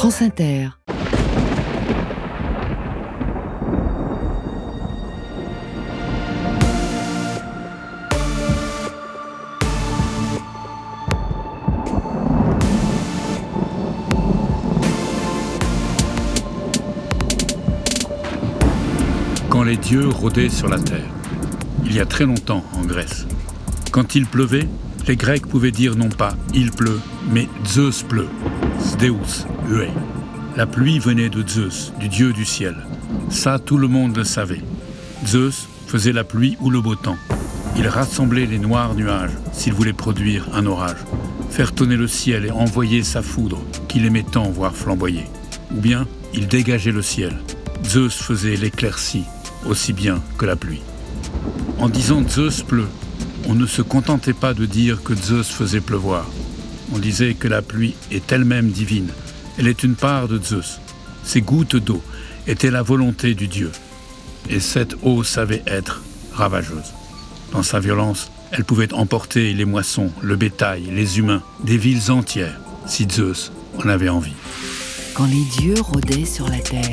France Inter. Quand les dieux rôdaient sur la terre, il y a très longtemps en Grèce. Quand il pleuvait, les Grecs pouvaient dire non pas « il pleut », mais « Zeus pleut », Sdeus, Ué. La pluie venait de Zeus, du dieu du ciel. Ça, tout le monde le savait. Zeus faisait la pluie ou le beau temps. Il rassemblait les noirs nuages s'il voulait produire un orage, faire tonner le ciel et envoyer sa foudre qu'il aimait tant voir flamboyer. Ou bien, il dégageait le ciel. Zeus faisait l'éclaircie aussi bien que la pluie. En disant Zeus pleut, on ne se contentait pas de dire que Zeus faisait pleuvoir. On disait que la pluie est elle-même divine. Elle est une part de Zeus. Ces gouttes d'eau étaient la volonté du dieu. Et cette eau savait être ravageuse. Dans sa violence, elle pouvait emporter les moissons, le bétail, les humains, des villes entières, si Zeus en avait envie. Quand les dieux rôdaient sur la terre.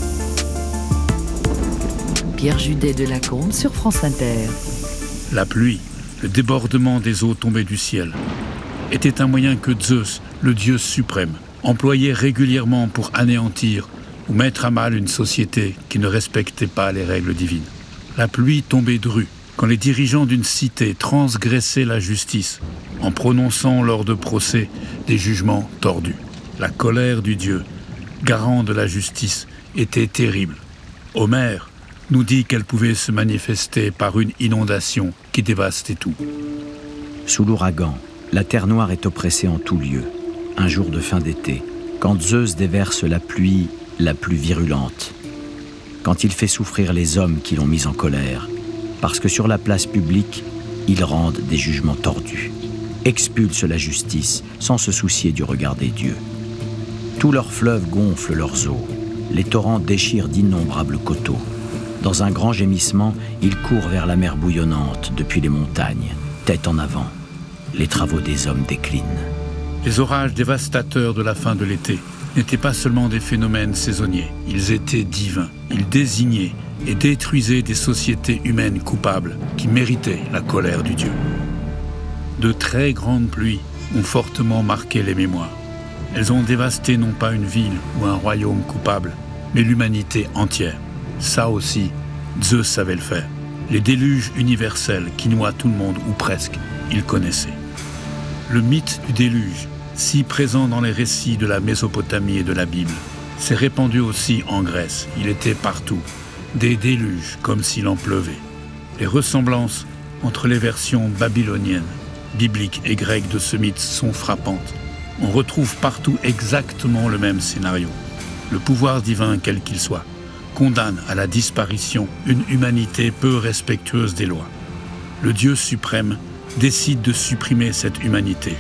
Pierre Judet de Lacombe sur France Inter. La pluie, le débordement des eaux tombées du ciel, était un moyen que Zeus, le dieu suprême, employait régulièrement pour anéantir ou mettre à mal une société qui ne respectait pas les règles divines. La pluie tombait dru quand les dirigeants d'une cité transgressaient la justice en prononçant lors de procès des jugements tordus. La colère du dieu, garant de la justice, était terrible. Homère nous dit qu'elle pouvait se manifester par une inondation qui dévastait tout. Sous l'ouragan, la terre noire est oppressée en tout lieu. Un jour de fin d'été, quand Zeus déverse la pluie la plus virulente, quand il fait souffrir les hommes qui l'ont mis en colère, parce que sur la place publique, ils rendent des jugements tordus, expulsent la justice sans se soucier du regard des dieux. Tous leurs fleuves gonflent leurs eaux, les torrents déchirent d'innombrables coteaux. Dans un grand gémissement, ils courent vers la mer bouillonnante depuis les montagnes, tête en avant. Les travaux des hommes déclinent. Les orages dévastateurs de la fin de l'été n'étaient pas seulement des phénomènes saisonniers, ils étaient divins. Ils désignaient et détruisaient des sociétés humaines coupables qui méritaient la colère du Dieu. De très grandes pluies ont fortement marqué les mémoires. Elles ont dévasté non pas une ville ou un royaume coupable, mais l'humanité entière. Ça aussi, Zeus savait le faire. Les déluges universels qui noient tout le monde, ou presque, il connaissait. Le mythe du déluge, si présent dans les récits de la Mésopotamie et de la Bible, s'est répandu aussi en Grèce. Il était partout. Des déluges, comme s'il en pleuvait. Les ressemblances entre les versions babyloniennes, bibliques et grecques de ce mythe sont frappantes. On retrouve partout exactement le même scénario. Le pouvoir divin, quel qu'il soit, condamne à la disparition une humanité peu respectueuse des lois. Le Dieu suprême décide de supprimer cette humanité,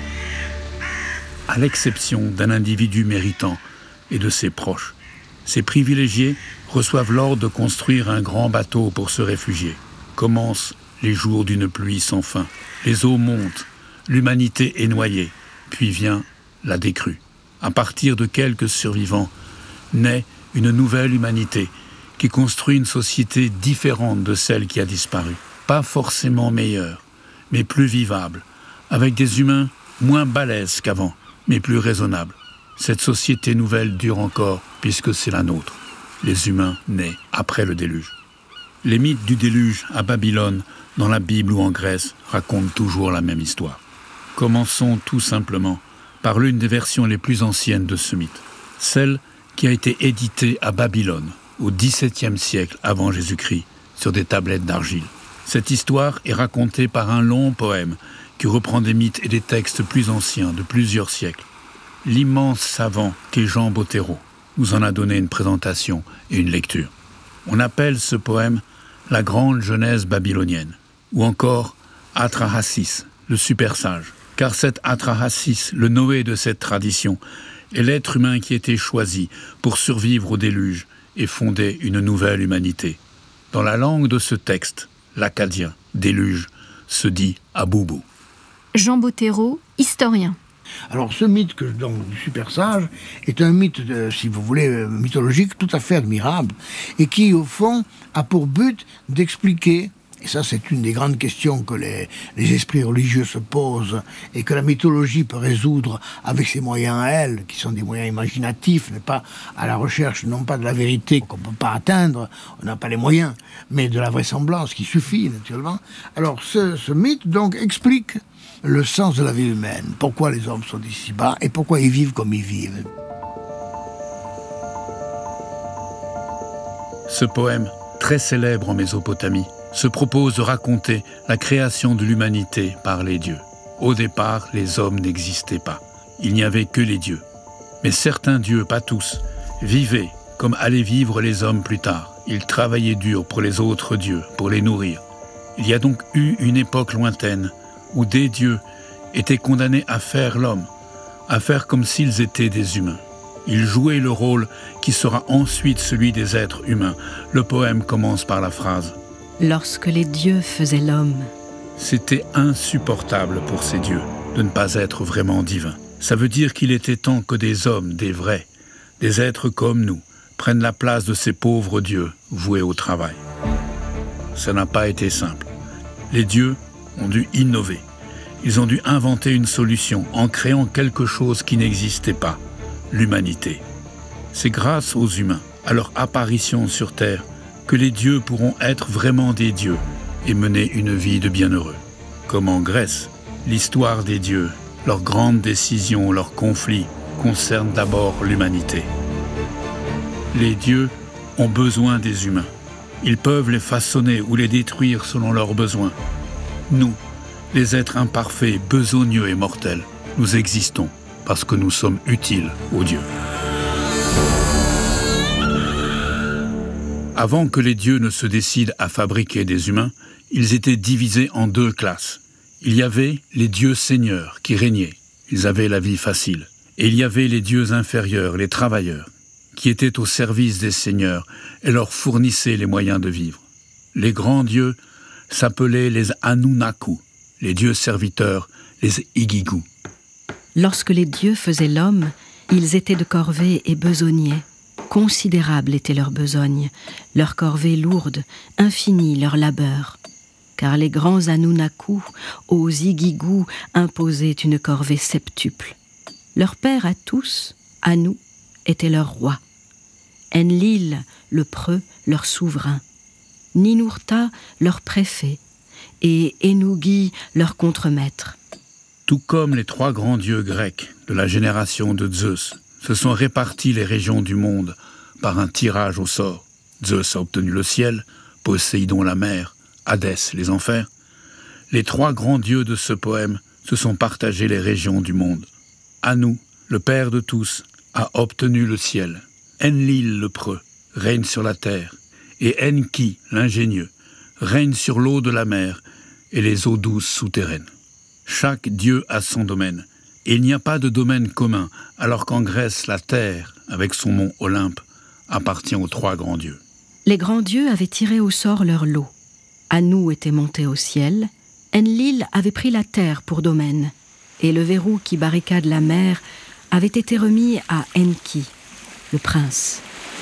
à l'exception d'un individu méritant et de ses proches. Ces privilégiés reçoivent l'ordre de construire un grand bateau pour se réfugier. Commencent les jours d'une pluie sans fin. Les eaux montent, l'humanité est noyée, puis vient la décrue. À partir de quelques survivants, naît une nouvelle humanité qui construit une société différente de celle qui a disparu. Pas forcément meilleure, mais plus vivable, avec des humains moins balèzes qu'avant, mais plus raisonnables. Cette société nouvelle dure encore, puisque c'est la nôtre. Les humains nés après le déluge. Les mythes du déluge à Babylone, dans la Bible ou en Grèce, racontent toujours la même histoire. Commençons tout simplement par l'une des versions les plus anciennes de ce mythe, celle qui a été éditée à Babylone, au XVIIe siècle avant Jésus-Christ, sur des tablettes d'argile. Cette histoire est racontée par un long poème qui reprend des mythes et des textes plus anciens de plusieurs siècles. L'immense savant qu'est Jean Bottero nous en a donné une présentation et une lecture. On appelle ce poème la grande Genèse babylonienne, ou encore Atrahasis, le super sage, car cet Atrahasis, le Noé de cette tradition, est l'être humain qui a été choisi pour survivre au déluge et fonder une nouvelle humanité. Dans la langue de ce texte, l'akkadien, déluge, se dit Aboubou. Jean Bottero, historien. Alors ce mythe donc, du super sage est un mythe, si vous voulez, mythologique tout à fait admirable et qui, au fond, a pour but d'expliquer, et ça c'est une des grandes questions que les esprits religieux se posent et que la mythologie peut résoudre avec ses moyens à elle, qui sont des moyens imaginatifs, mais pas à la recherche, non pas de la vérité qu'on ne peut pas atteindre, on n'a pas les moyens, mais de la vraisemblance qui suffit naturellement. Alors ce mythe donc explique le sens de la vie humaine, pourquoi les hommes sont ici-bas et pourquoi ils vivent comme ils vivent. Ce poème, très célèbre en Mésopotamie, se propose de raconter la création de l'humanité par les dieux. Au départ, les hommes n'existaient pas. Il n'y avait que les dieux. Mais certains dieux, pas tous, vivaient comme allaient vivre les hommes plus tard. Ils travaillaient dur pour les autres dieux, pour les nourrir. Il y a donc eu une époque lointaine où des dieux étaient condamnés à faire l'homme, à faire comme s'ils étaient des humains. Ils jouaient le rôle qui sera ensuite celui des êtres humains. Le poème commence par la phrase « Lorsque les dieux faisaient l'homme ». C'était insupportable pour ces dieux de ne pas être vraiment divins. Ça veut dire qu'il était temps que des hommes, des vrais, des êtres comme nous, prennent la place de ces pauvres dieux voués au travail. Ça n'a pas été simple. Les dieux ont dû innover. Ils ont dû inventer une solution en créant quelque chose qui n'existait pas, l'humanité. C'est grâce aux humains, à leur apparition sur Terre, que les dieux pourront être vraiment des dieux et mener une vie de bienheureux. Comme en Grèce, l'histoire des dieux, leurs grandes décisions, leurs conflits concernent d'abord l'humanité. Les dieux ont besoin des humains. Ils peuvent les façonner ou les détruire selon leurs besoins. Nous, les êtres imparfaits, besogneux et mortels, nous existons parce que nous sommes utiles aux dieux. Avant que les dieux ne se décident à fabriquer des humains, ils étaient divisés en deux classes. Il y avait les dieux seigneurs qui régnaient, ils avaient la vie facile. Et il y avait les dieux inférieurs, les travailleurs, qui étaient au service des seigneurs et leur fournissaient les moyens de vivre. Les grands dieux s'appelaient les Anunnaku, les dieux serviteurs, les Igigu. Lorsque les dieux faisaient l'homme, ils étaient de corvée et besognaient. Considérable était leur besogne, leur corvée lourde, infinie leur labeur. Car les grands Anunnaku, aux Igigu, imposaient une corvée septuple. Leur père à tous, Anu, était leur roi. Enlil, le preux, leur souverain. Ninurta, leur préfet. Et Ennugi, leur contremaître. Tout comme les trois grands dieux grecs de la génération de Zeus se sont répartis les régions du monde par un tirage au sort. Zeus a obtenu le ciel, Poséidon la mer, Hadès les enfers. Les trois grands dieux de ce poème se sont partagés les régions du monde. Anu, le père de tous, a obtenu le ciel. Enlil le preux règne sur la terre. Et Enki, l'ingénieux, règne sur l'eau de la mer et les eaux douces souterraines. Chaque dieu a son domaine. Et il n'y a pas de domaine commun, alors qu'en Grèce, la terre, avec son mont Olympe, appartient aux trois grands dieux. Les grands dieux avaient tiré au sort leur lot. Anu était monté au ciel, Enlil avait pris la terre pour domaine, et le verrou qui barricade la mer avait été remis à Enki, le prince.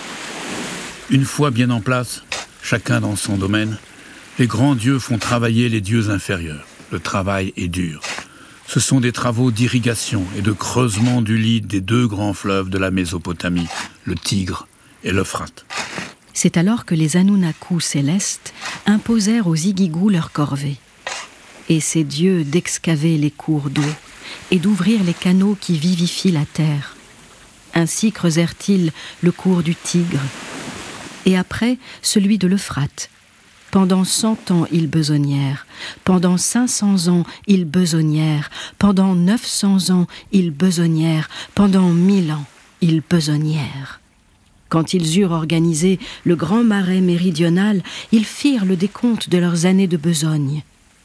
Une fois bien en place, chacun dans son domaine, les grands dieux font travailler les dieux inférieurs. Le travail est dur. Ce sont des travaux d'irrigation et de creusement du lit des deux grands fleuves de la Mésopotamie, le Tigre et l'Euphrate. C'est alors que les Anunnaku célestes imposèrent aux Igigu leur corvée. Et ces dieux d'excaver les cours d'eau et d'ouvrir les canaux qui vivifient la terre. Ainsi creusèrent-ils le cours du Tigre, et après celui de l'Euphrate. Pendant 100 ans, ils besognèrent. Pendant 500 ans, ils besognèrent. Pendant 900 ans, ils besognèrent. Pendant 1000 ans, ils besognèrent. Quand ils eurent organisé le grand marais méridional, ils firent le décompte de leurs années de besogne.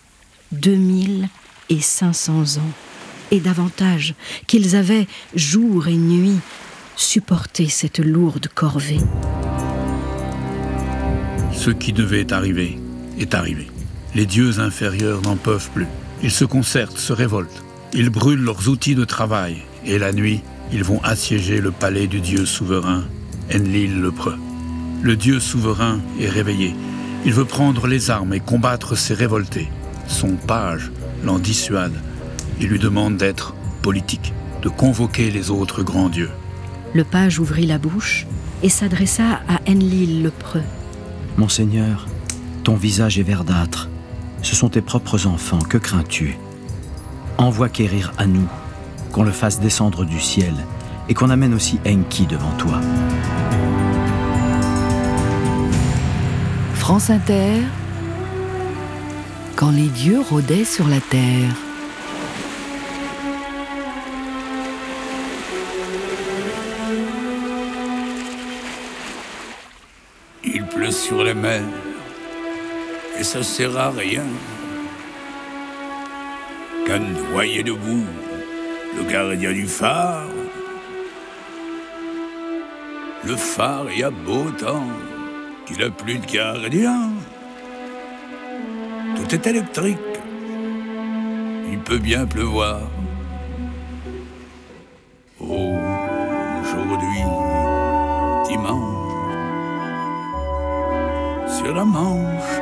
2500 ans, et davantage, qu'ils avaient, jour et nuit, supporté cette lourde corvée. Ce qui devait arriver est arrivé. Les dieux inférieurs n'en peuvent plus. Ils se concertent, se révoltent. Ils brûlent leurs outils de travail et la nuit, ils vont assiéger le palais du dieu souverain, Enlil-le-Preux. Le dieu souverain est réveillé. Il veut prendre les armes et combattre ses révoltés. Son page l'en dissuade. Il lui demande d'être politique, de convoquer les autres grands dieux. Le page ouvrit la bouche et s'adressa à Enlil-le-Preux. Monseigneur, ton visage est verdâtre. Ce sont tes propres enfants, que crains-tu? Envoie quérir Anu, qu'on le fasse descendre du ciel et qu'on amène aussi Enki devant toi. France Inter, quand les dieux rôdaient sur la terre. Il pleut sur les mers, et ça sert à rien. Qu'un noyé debout, le gardien du phare. Le phare y a beau temps qu'il a plus de gardien. Tout est électrique, il peut bien pleuvoir. Aujourd'hui, dimanche, sur la Manche,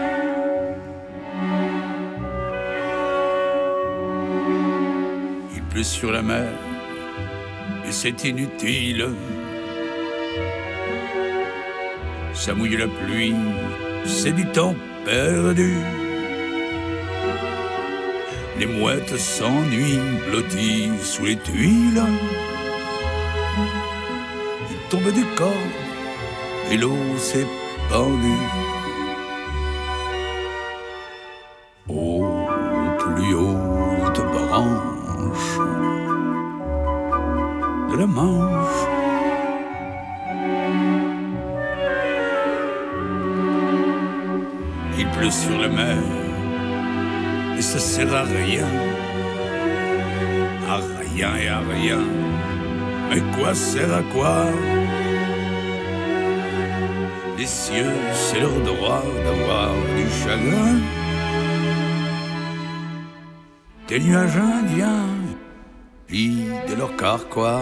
il pleut sur la mer, et c'est inutile. Ça mouille la pluie, c'est du temps perdu. Les mouettes s'ennuient, blotties sous les tuiles. Il tombe des cordes et l'eau s'est pendue. Aux plus hautes branches de la Manche, il pleut sur la mer et ça sert à rien. À rien et à rien. Mais quoi sert à quoi? Les cieux, c'est leur droit d'avoir du chagrin. Des nuages indiens vident leur carquois.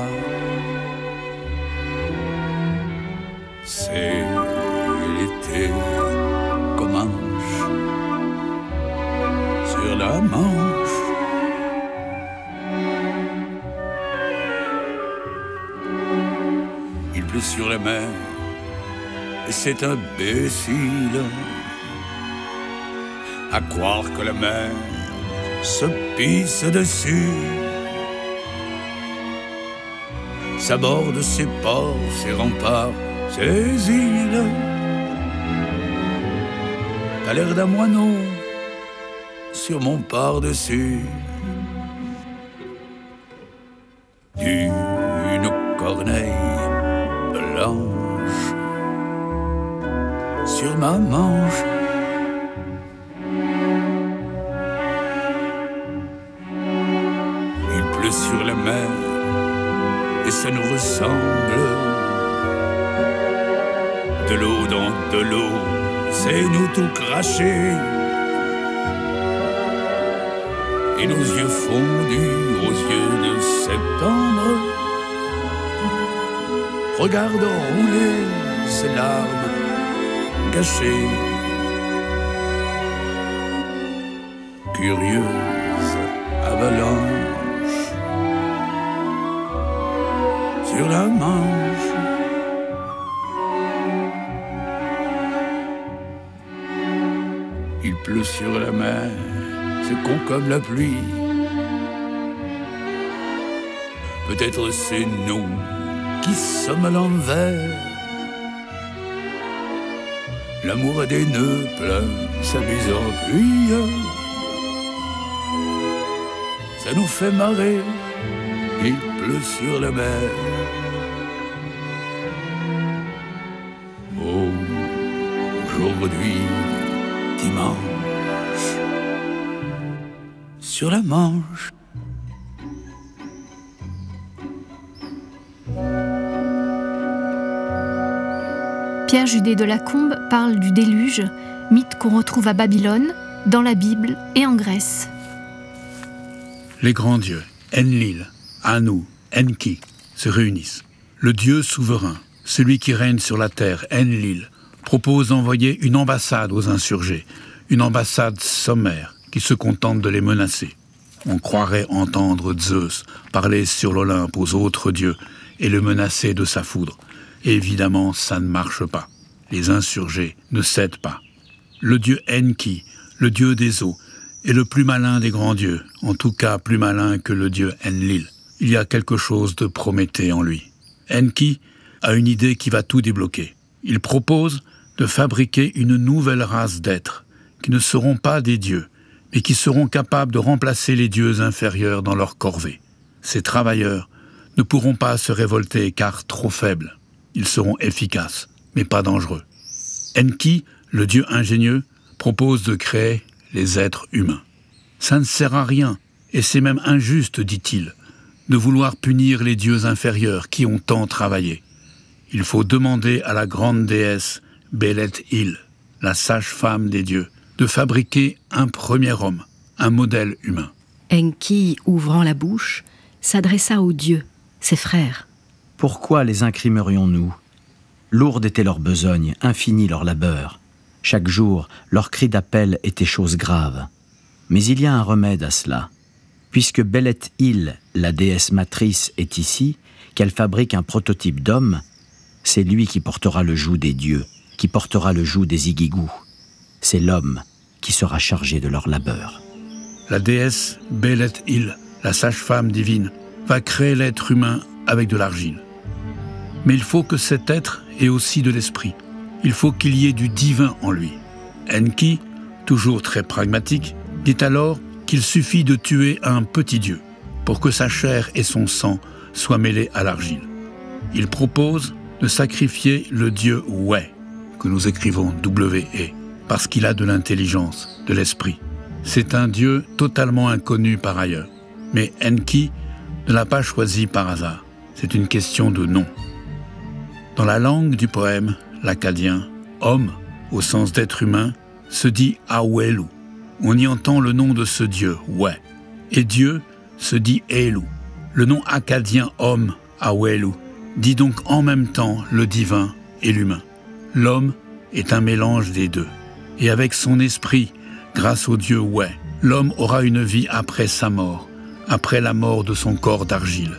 C'est l'été commence sur la Manche. Il pleut sur la mer et c'est imbécile à croire que la mer se pisse dessus. S'aborde ses ports, ses remparts, ses îles. T'as l'air d'un moineau sur mon par-dessus. D'une corneille blanche sur ma manche. Il pleut sur la mer et ça nous ressemble. De l'eau dans de l'eau, c'est nous tout cracher. Et nos yeux fondus aux yeux de septembre regardent rouler ces larmes gâchées. Curieuse avalanche sur la Manche. Il pleut sur la mer, c'est con comme la pluie. Peut-être c'est nous qui sommes à l'envers. L'amour a des nœuds pleins, s'amuse en pluie. Ça nous fait marrer, il pleut sur la mer. Aujourd'hui, dimanche, sur la Manche. Pierre Judet de Lacombe parle du déluge, mythe qu'on retrouve à Babylone, dans la Bible et en Grèce. Les grands dieux, Enlil, Anu, Enki, se réunissent. Le dieu souverain, celui qui règne sur la terre, Enlil, propose d'envoyer une ambassade aux insurgés, une ambassade sommaire qui se contente de les menacer. On croirait entendre Zeus parler sur l'Olympe aux autres dieux et le menacer de sa foudre. Et évidemment, ça ne marche pas. Les insurgés ne cèdent pas. Le dieu Enki, le dieu des eaux, est le plus malin des grands dieux, en tout cas plus malin que le dieu Enlil. Il y a quelque chose de Prométhée en lui. Enki a une idée qui va tout débloquer. Il propose de fabriquer une nouvelle race d'êtres qui ne seront pas des dieux, mais qui seront capables de remplacer les dieux inférieurs dans leur corvée. Ces travailleurs ne pourront pas se révolter car trop faibles. Ils seront efficaces, mais pas dangereux. Enki, le dieu ingénieux, propose de créer les êtres humains. Ça ne sert à rien, et c'est même injuste, dit-il, de vouloir punir les dieux inférieurs qui ont tant travaillé. Il faut demander à la grande déesse Belet-Il, la sage-femme des dieux, de fabriquer un premier homme, un modèle humain. Enki, ouvrant la bouche, s'adressa aux dieux, ses frères. Pourquoi les incrimerions-nous ? Lourde était leur besogne, infini leur labeur. Chaque jour, leur cri d'appel était chose grave. Mais il y a un remède à cela. Puisque Belet-Il, la déesse matrice, est ici, qu'elle fabrique un prototype d'homme, c'est lui qui portera le joug des dieux, qui portera le joug des Igigous. C'est l'homme qui sera chargé de leur labeur. La déesse Belet-Il, la sage-femme divine, va créer l'être humain avec de l'argile. Mais il faut que cet être ait aussi de l'esprit. Il faut qu'il y ait du divin en lui. Enki, toujours très pragmatique, dit alors qu'il suffit de tuer un petit dieu pour que sa chair et son sang soient mêlés à l'argile. Il propose de sacrifier le dieu Wé, que nous écrivons W-E, parce qu'il a de l'intelligence, de l'esprit. C'est un dieu totalement inconnu par ailleurs. Mais Enki ne l'a pas choisi par hasard. C'est une question de nom. Dans la langue du poème, l'akkadien, homme, au sens d'être humain, se dit Awelu. On y entend le nom de ce dieu, Wé. Et Dieu se dit Elu. Le nom akkadien homme, Awelu, dit donc en même temps le divin et l'humain. L'homme est un mélange des deux. Et avec son esprit, grâce au dieu Wé, l'homme aura une vie après sa mort, après la mort de son corps d'argile.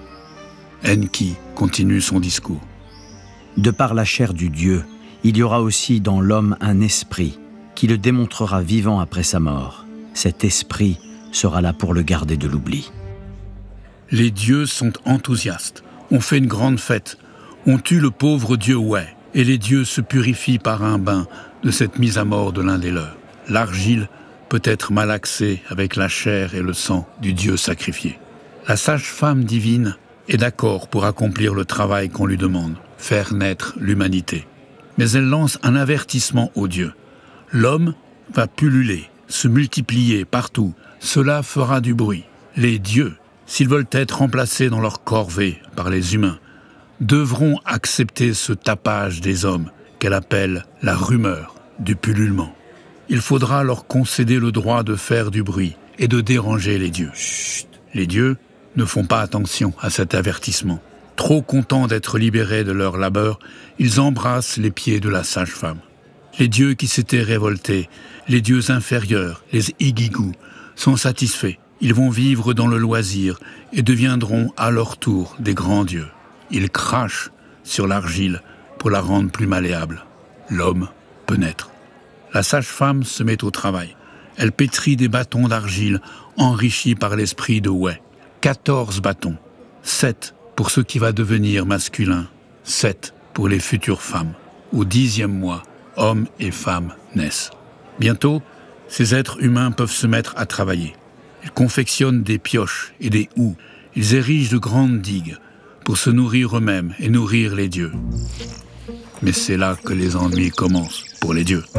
Enki continue son discours. De par la chair du Dieu, il y aura aussi dans l'homme un esprit qui le démontrera vivant après sa mort. Cet esprit sera là pour le garder de l'oubli. Les dieux sont enthousiastes. On fait une grande fête. On tue le pauvre dieu Wé, et les dieux se purifient par un bain de cette mise à mort de l'un des leurs. L'argile peut être malaxée avec la chair et le sang du dieu sacrifié. La sage-femme divine est d'accord pour accomplir le travail qu'on lui demande, faire naître l'humanité. Mais elle lance un avertissement aux dieux. L'homme va pulluler, se multiplier partout. Cela fera du bruit. Les dieux, s'ils veulent être remplacés dans leur corvée par les humains, devront accepter ce tapage des hommes qu'elle appelle la rumeur du pullulement. Il faudra leur concéder le droit de faire du bruit et de déranger les dieux. Chut. Les dieux ne font pas attention à cet avertissement. Trop contents d'être libérés de leur labeur, ils embrassent les pieds de la sage-femme. Les dieux qui s'étaient révoltés, les dieux inférieurs, les Igigous, sont satisfaits. Ils vont vivre dans le loisir et deviendront à leur tour des grands dieux. Ils crachent sur l'argile pour la rendre plus malléable. L'homme peut naître. La sage-femme se met au travail. Elle pétrit des bâtons d'argile enrichis par l'esprit de Wé. 14 bâtons, 7 pour ce qui va devenir masculin, 7 pour les futures femmes. Au 10e mois, hommes et femmes naissent. Bientôt, ces êtres humains peuvent se mettre à travailler. Ils confectionnent des pioches et des houes. Ils érigent de grandes digues pour se nourrir eux-mêmes et nourrir les dieux. Mais c'est là que les ennuis commencent pour les dieux.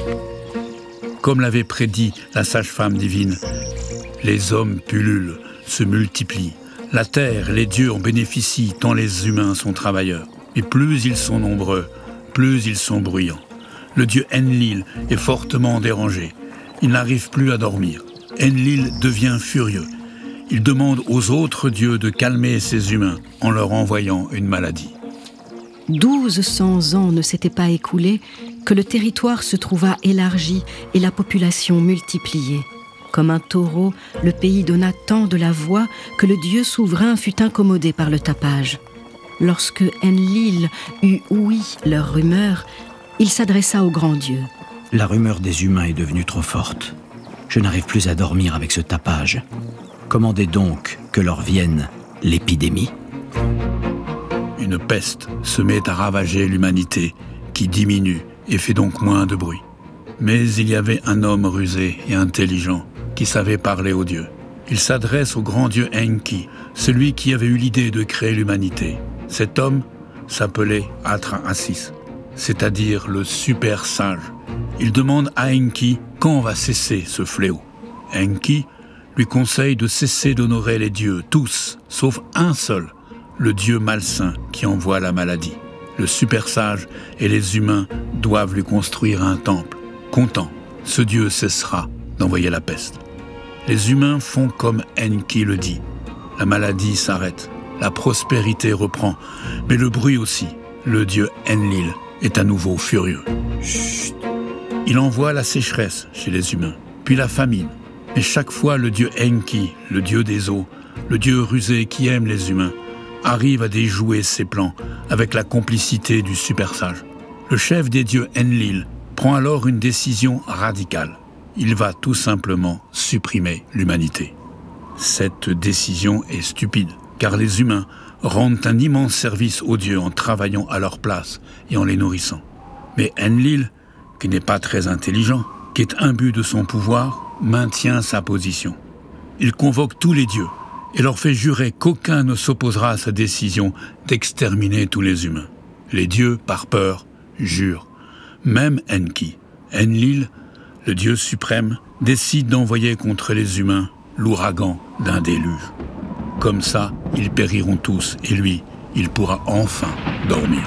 Comme l'avait prédit la sage-femme divine, les hommes pullulent, se multiplient. La terre, les dieux en bénéficient tant les humains sont travailleurs. Et plus ils sont nombreux, plus ils sont bruyants. Le dieu Enlil est fortement dérangé. Il n'arrive plus à dormir. Enlil devient furieux. Il demande aux autres dieux de calmer ces humains en leur envoyant une maladie. 1200 ans ne s'étaient pas écoulés que le territoire se trouva élargi et la population multipliée. Comme un taureau, le pays donna tant de la voix que le dieu souverain fut incommodé par le tapage. Lorsque Enlil eut ouï leur rumeur, il s'adressa au grand dieu. La rumeur des humains est devenue trop forte. Je n'arrive plus à dormir avec ce tapage. Commandez donc que leur vienne l'épidémie. Une peste se met à ravager l'humanité, qui diminue et fait donc moins de bruit. Mais il y avait un homme rusé et intelligent qui savait parler aux dieux. Il s'adresse au grand dieu Enki, celui qui avait eu l'idée de créer l'humanité. Cet homme s'appelait Atrahasis, c'est-à-dire le super sage. Il demande à Enki quand va cesser ce fléau. Enki lui conseille de cesser d'honorer les dieux, tous, sauf un seul, le dieu malsain qui envoie la maladie. Le super sage et les humains doivent lui construire un temple. Content, ce dieu cessera d'envoyer la peste. Les humains font comme Enki le dit. La maladie s'arrête, la prospérité reprend, mais le bruit aussi. Le dieu Enlil est à nouveau furieux. Chut. Il envoie la sécheresse chez les humains, puis la famine. Mais chaque fois, le dieu Enki, le dieu des eaux, le dieu rusé qui aime les humains, arrive à déjouer ses plans avec la complicité du super sage. Le chef des dieux Enlil prend alors une décision radicale. Il va tout simplement supprimer l'humanité. Cette décision est stupide, car les humains rendent un immense service aux dieux en travaillant à leur place et en les nourrissant. Mais Enlil, qui n'est pas très intelligent, qui est imbu de son pouvoir, maintient sa position. Il convoque tous les dieux et leur fait jurer qu'aucun ne s'opposera à sa décision d'exterminer tous les humains. Les dieux, par peur, jurent. Même Enki, Enlil, le dieu suprême, décide d'envoyer contre les humains l'ouragan d'un déluge. Comme ça, ils périront tous et lui, il pourra enfin dormir.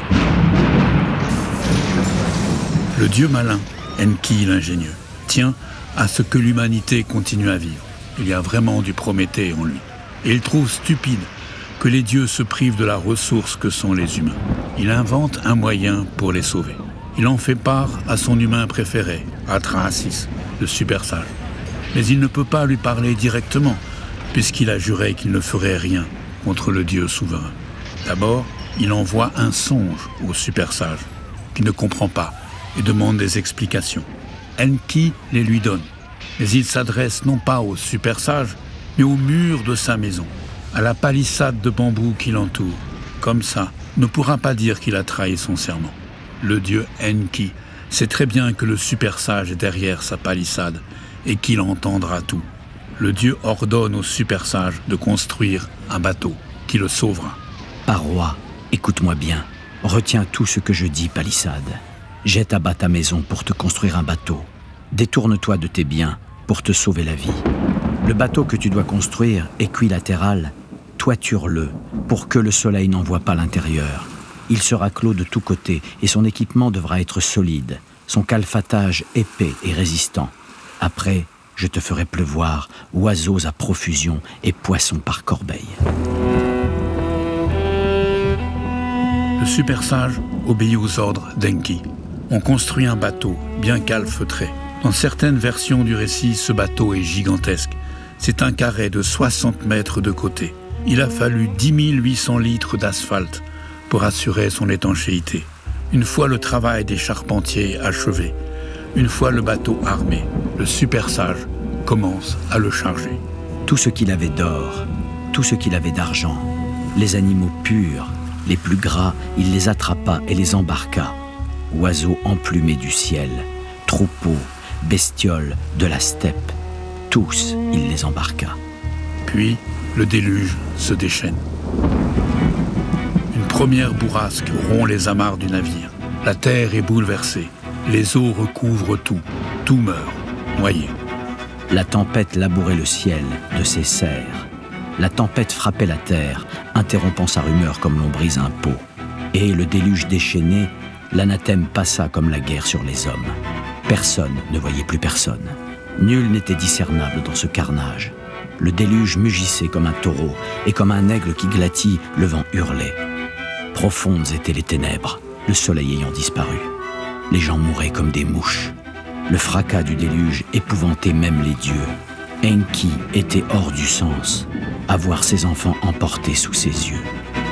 Le dieu malin, Enki l'ingénieux, tient à ce que l'humanité continue à vivre. Il y a vraiment du Prométhée en lui. Et il trouve stupide que les dieux se privent de la ressource que sont les humains. Il invente un moyen pour les sauver. Il en fait part à son humain préféré, Atrahasis, le super sage. Mais il ne peut pas lui parler directement, puisqu'il a juré qu'il ne ferait rien contre le dieu souverain. D'abord, il envoie un songe au super sage, qui ne comprend pas et demande des explications. Enki les lui donne, mais il s'adresse non pas au super sage, mais au mur de sa maison, à la palissade de bambou qui l'entoure. Comme ça, ne pourra pas dire qu'il a trahi son serment. Le dieu Enki sait très bien que le super sage est derrière sa palissade et qu'il entendra tout. Le dieu ordonne au super sage de construire un bateau qui le sauvera. Ah roi, écoute-moi bien. Retiens tout ce que je dis, palissade. Jette à bas ta maison pour te construire un bateau. Détourne-toi de tes biens pour te sauver la vie. Le bateau que tu dois construire, équilatéral, toiture-le pour que le soleil n'envoie pas l'intérieur. Il sera clos de tous côtés et son équipement devra être solide, son calfatage épais et résistant. Après, je te ferai pleuvoir oiseaux à profusion et poissons par corbeille. Le super sage obéit aux ordres d'Enki. On construit un bateau, bien calfeutré. Dans certaines versions du récit, ce bateau est gigantesque. C'est un carré de 60 mètres de côté. Il a fallu 10 800 litres d'asphalte pour assurer son étanchéité. Une fois le travail des charpentiers achevé, une fois le bateau armé, le super sage commence à le charger. Tout ce qu'il avait d'or, tout ce qu'il avait d'argent, les animaux purs, les plus gras, il les attrapa et les embarqua. Oiseaux emplumés du ciel, troupeaux, bestioles de la steppe, tous il les embarqua. Puis le déluge se déchaîne. Une première bourrasque rompt les amarres du navire. La terre est bouleversée. Les eaux recouvrent tout. Tout meurt, noyé. La tempête labourait le ciel de ses serres. La tempête frappait la terre, interrompant sa rumeur comme l'on brise un pot. Et le déluge déchaîné, l'anathème passa comme la guerre sur les hommes. Personne ne voyait plus personne. Nul n'était discernable dans ce carnage. Le déluge mugissait comme un taureau, et comme un aigle qui glatit, le vent hurlait. Profondes étaient les ténèbres, le soleil ayant disparu. Les gens mouraient comme des mouches. Le fracas du déluge épouvantait même les dieux. Enki était hors du sens, à voir ses enfants emportés sous ses yeux.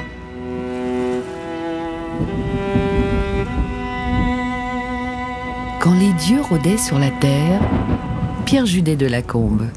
Quand les dieux rôdaient sur la terre, Pierre Judet de Lacombe.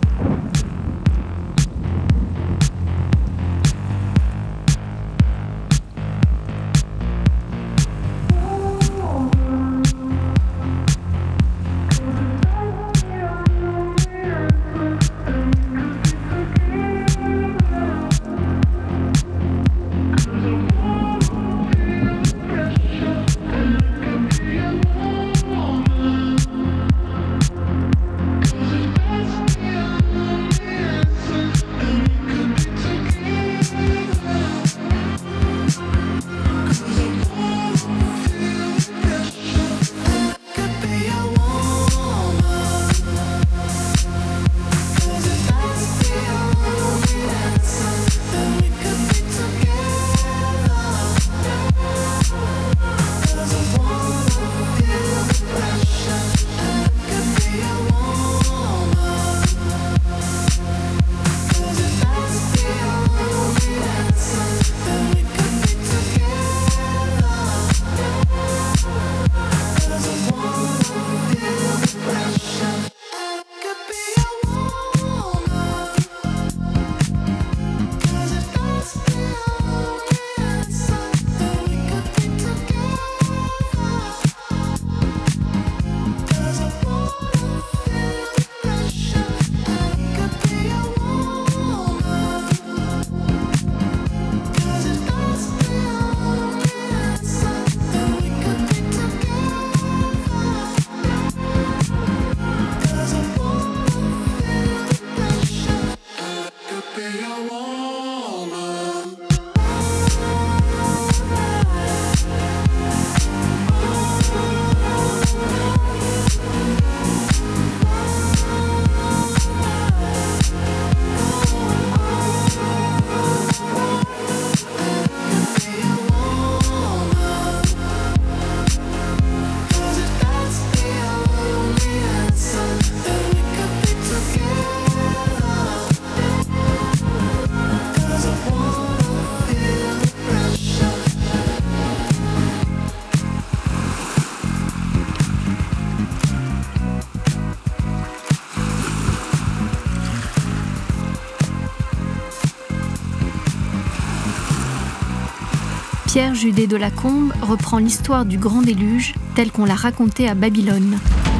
Pierre Judet de Lacombe reprend l'histoire du grand déluge telle qu'on l'a racontée à Babylone.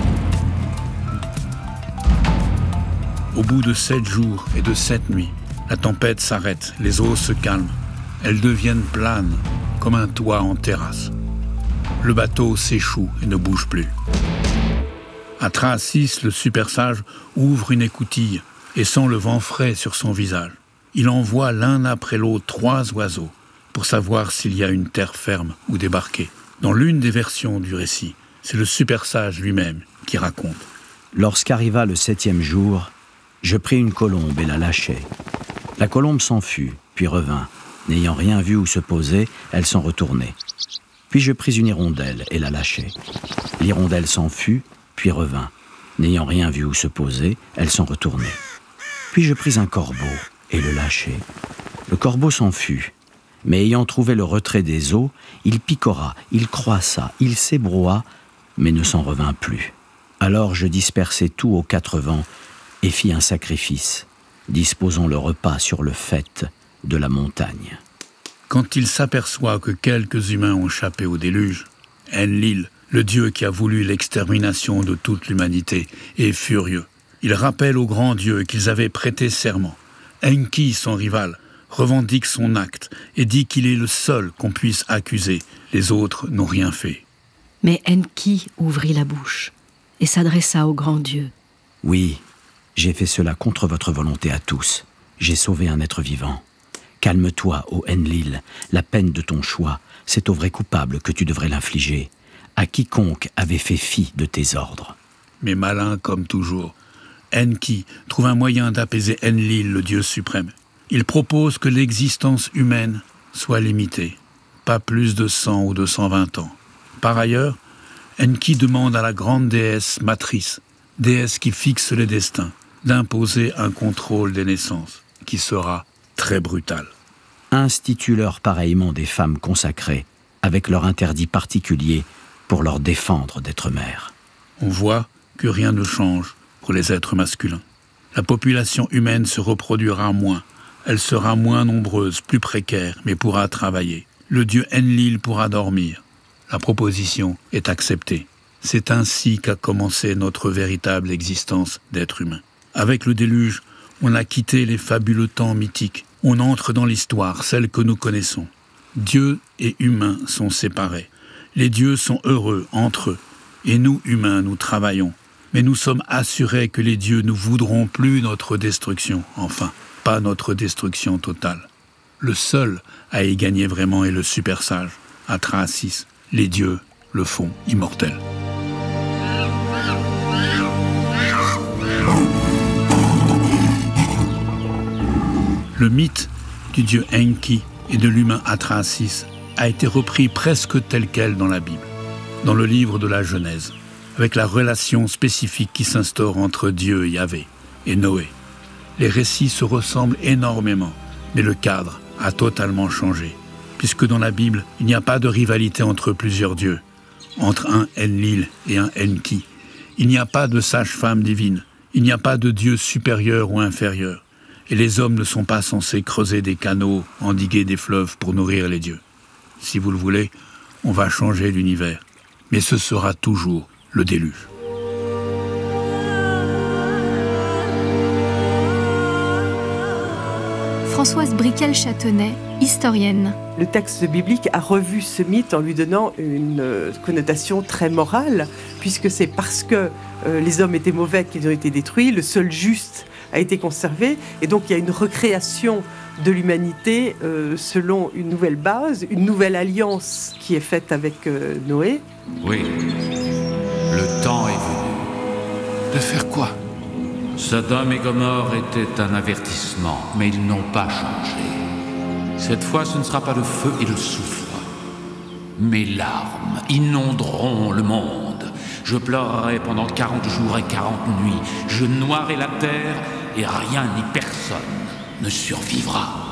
Au bout de 7 jours et de 7 nuits, la tempête s'arrête, les eaux se calment. Elles deviennent planes, comme un toit en terrasse. Le bateau s'échoue et ne bouge plus. Atrahasis, le super sage, ouvre une écoutille et sent le vent frais sur son visage. Il envoie l'un après l'autre 3 oiseaux pour savoir s'il y a une terre ferme où débarquer. Dans l'une des versions du récit, c'est le super sage lui-même qui raconte. Lorsqu'arriva le 7e jour, je pris une colombe et la lâchai. La colombe s'en fut, puis revint. N'ayant rien vu où se poser, elle s'en retournait. Puis je pris une hirondelle et la lâchai. L'hirondelle s'en fut, puis revint. N'ayant rien vu où se poser, elle s'en retournait. Puis je pris un corbeau et le lâchai. Le corbeau s'en fut, mais ayant trouvé le retrait des eaux, il picora, il croissa, il s'ébroua, mais ne s'en revint plus. Alors je dispersai tout aux 4 vents et fis un sacrifice, disposant le repas sur le faîte de la montagne. Quand il s'aperçoit que quelques humains ont échappé au déluge, Enlil, le dieu qui a voulu l'extermination de toute l'humanité, est furieux. Il rappelle aux grands dieux qu'ils avaient prêté serment. Enki, son rival, revendique son acte et dit qu'il est le seul qu'on puisse accuser. Les autres n'ont rien fait. Mais Enki ouvrit la bouche et s'adressa au grand Dieu. Oui, j'ai fait cela contre votre volonté à tous. J'ai sauvé un être vivant. Calme-toi, ô Enlil, la peine de ton choix, c'est au vrai coupable que tu devrais l'infliger, à quiconque avait fait fi de tes ordres. Mais malin comme toujours, Enki trouve un moyen d'apaiser Enlil, le dieu suprême. Il propose que l'existence humaine soit limitée, pas plus de 100 ou de 120 ans. Par ailleurs, Enki demande à la grande déesse matrice, déesse qui fixe les destins, d'imposer un contrôle des naissances, qui sera très brutal. Institue-leur pareillement des femmes consacrées, avec leur interdit particulier pour leur défendre d'être mères. On voit que rien ne change pour les êtres masculins. La population humaine se reproduira moins, elle sera moins nombreuse, plus précaire, mais pourra travailler. Le dieu Enlil pourra dormir. La proposition est acceptée. C'est ainsi qu'a commencé notre véritable existence d'être humain. Avec le déluge, on a quitté les fabuleux temps mythiques. On entre dans l'histoire, celle que nous connaissons. Dieu et humains sont séparés. Les dieux sont heureux entre eux. Et nous, humains, nous travaillons. Mais nous sommes assurés que les dieux ne voudront plus notre destruction. Enfin, pas notre destruction totale. Le seul à y gagner vraiment est le super sage, Atrahasis. Les dieux le font immortel. Le mythe du dieu Enki et de l'humain Atrahasis a été repris presque tel quel dans la Bible, dans le livre de la Genèse, avec la relation spécifique qui s'instaure entre Dieu, Yahvé, et Noé. Les récits se ressemblent énormément, mais le cadre a totalement changé, puisque dans la Bible, il n'y a pas de rivalité entre plusieurs dieux, entre un Enlil et un Enki. Il n'y a pas de sage-femme divine, il n'y a pas de dieu supérieur ou inférieur. Et les hommes ne sont pas censés creuser des canaux, endiguer des fleuves pour nourrir les dieux. Si vous le voulez, on va changer l'univers. Mais ce sera toujours le déluge. Françoise Briquel-Châtenay, historienne. Le texte biblique a revu ce mythe en lui donnant une connotation très morale, puisque c'est parce que les hommes étaient mauvais qu'ils ont été détruits, le seul juste a été conservé, et donc il y a une recréation de l'humanité selon une nouvelle base, une nouvelle alliance qui est faite avec Noé. Oui, le temps est venu. De faire quoi ? Sodome et Gomorrhe étaient un avertissement, mais ils n'ont pas changé. Cette fois, ce ne sera pas le feu et le soufre. Mes larmes inonderont le monde. Je pleurerai pendant 40 jours et 40 nuits. Je noierai la terre et rien ni personne ne survivra.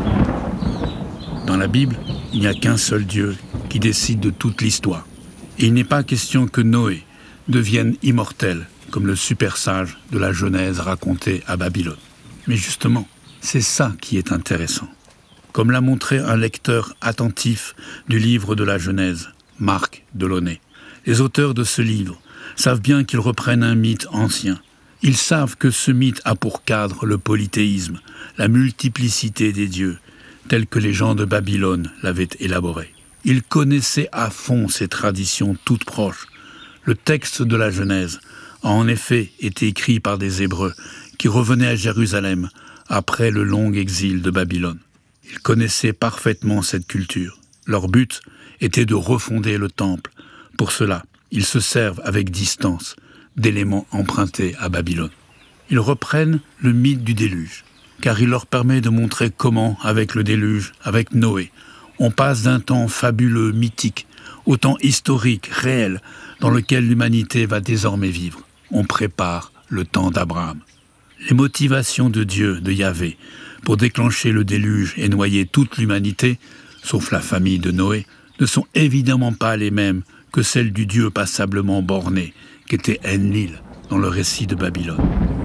Dans la Bible, il n'y a qu'un seul Dieu qui décide de toute l'histoire. Et il n'est pas question que Noé devienne immortel, comme le super sage de la Genèse raconté à Babylone. Mais justement, c'est ça qui est intéressant. Comme l'a montré un lecteur attentif du livre de la Genèse, Marc Delaunay. Les auteurs de ce livre savent bien qu'ils reprennent un mythe ancien. Ils savent que ce mythe a pour cadre le polythéisme, la multiplicité des dieux, tel que les gens de Babylone l'avaient élaboré. Ils connaissaient à fond ces traditions toutes proches. Le texte de la Genèse a en effet été écrit par des Hébreux qui revenaient à Jérusalem après le long exil de Babylone. Ils connaissaient parfaitement cette culture. Leur but était de refonder le temple. Pour cela, ils se servent avec distance d'éléments empruntés à Babylone. Ils reprennent le mythe du déluge, car il leur permet de montrer comment, avec le déluge, avec Noé, on passe d'un temps fabuleux, mythique, au temps historique, réel, dans lequel l'humanité va désormais vivre. On prépare le temps d'Abraham. Les motivations de Dieu, de Yahvé, pour déclencher le déluge et noyer toute l'humanité, sauf la famille de Noé, ne sont évidemment pas les mêmes que celles du Dieu passablement borné, qu'était Enlil dans le récit de Babylone.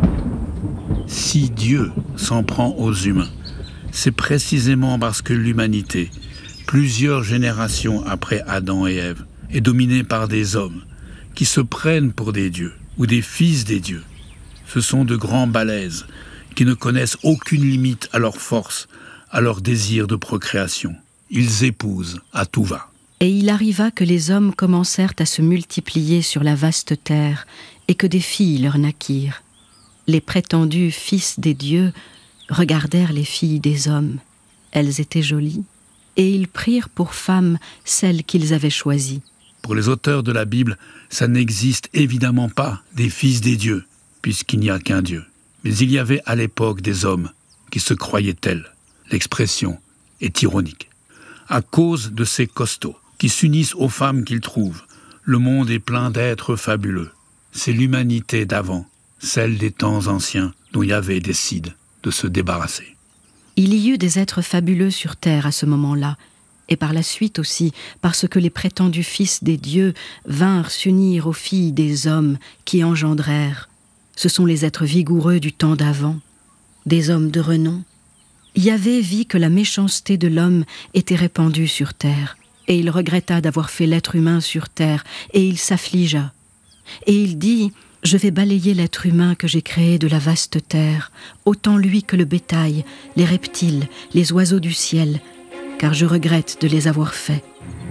Si Dieu s'en prend aux humains, c'est précisément parce que l'humanité, plusieurs générations après Adam et Ève, est dominée par des hommes qui se prennent pour des dieux ou des fils des dieux. Ce sont de grands balèzes qui ne connaissent aucune limite à leur force, à leur désir de procréation. Ils épousent à tout va. Et il arriva que les hommes commencèrent à se multiplier sur la vaste terre, et que des filles leur naquirent. Les prétendus fils des dieux regardèrent les filles des hommes. Elles étaient jolies, et ils prirent pour femmes celles qu'ils avaient choisies. Pour les auteurs de la Bible, ça n'existe évidemment pas des fils des dieux. puisqu'il n'y a qu'un Dieu. Mais il y avait à l'époque des hommes qui se croyaient tels. L'expression est ironique. À cause de ces costauds qui s'unissent aux femmes qu'ils trouvent, le monde est plein d'êtres fabuleux. C'est l'humanité d'avant, celle des temps anciens, dont Yahvé décide de se débarrasser. Il y eut des êtres fabuleux sur terre à ce moment-là, et par la suite aussi, parce que les prétendus fils des dieux vinrent s'unir aux filles des hommes qui engendrèrent. Ce sont les êtres vigoureux du temps d'avant, des hommes de renom. Yahvé vit que la méchanceté de l'homme était répandue sur terre, et il regretta d'avoir fait l'être humain sur terre, et il s'affligea. Et il dit « Je vais balayer l'être humain que j'ai créé de la vaste terre, autant lui que le bétail, les reptiles, les oiseaux du ciel, car je regrette de les avoir faits. »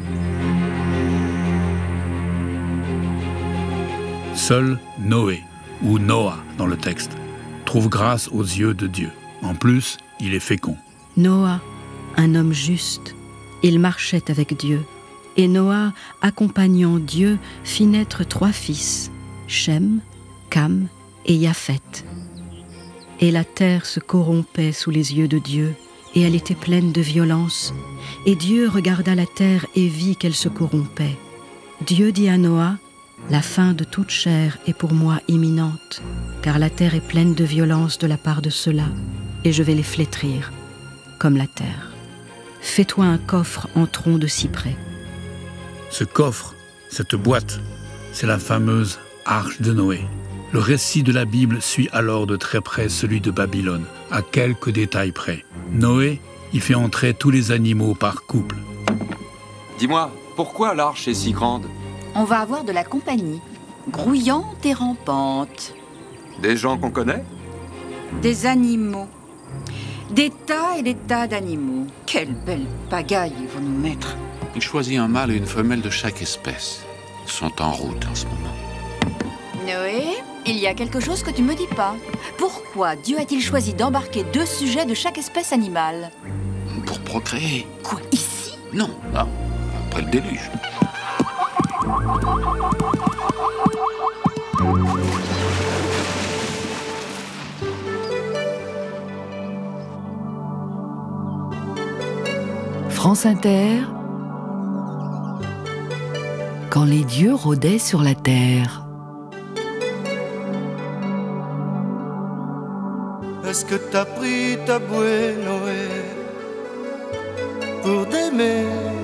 Seul Noé, ou Noah dans le texte, trouve grâce aux yeux de Dieu. En plus, il est fécond. Noah, un homme juste, il marchait avec Dieu. Et Noah, accompagnant Dieu, fit naître 3 fils, Shem, Cam et Japheth. Et la terre se corrompait sous les yeux de Dieu, et elle était pleine de violence. Et Dieu regarda la terre et vit qu'elle se corrompait. Dieu dit à Noah, « La fin de toute chair est pour moi imminente, car la terre est pleine de violence de la part de ceux-là, et je vais les flétrir, comme la terre. Fais-toi un coffre en tronc de cyprès. » Ce coffre, cette boîte, c'est la fameuse Arche de Noé. Le récit de la Bible suit alors de très près celui de Babylone, à quelques détails près. Noé y fait entrer tous les animaux par couple. Dis-moi, pourquoi l'arche est si grande ? On va avoir de la compagnie, grouillante et rampante. Des gens qu'on connaît ? Des animaux. Des tas et des tas d'animaux. Quelle belle pagaille ils vont nous mettre. Il choisit un mâle et une femelle de chaque espèce. Ils sont en route en ce moment. Noé, il y a quelque chose que tu me dis pas. Pourquoi Dieu a-t-il choisi d'embarquer 2 sujets de chaque espèce animale ? Pour procréer. Quoi, ici ? Non, là, après le déluge. France Inter, quand les dieux rôdaient sur la terre. Est-ce que t'as pris ta bouée, Noé, pour déménager?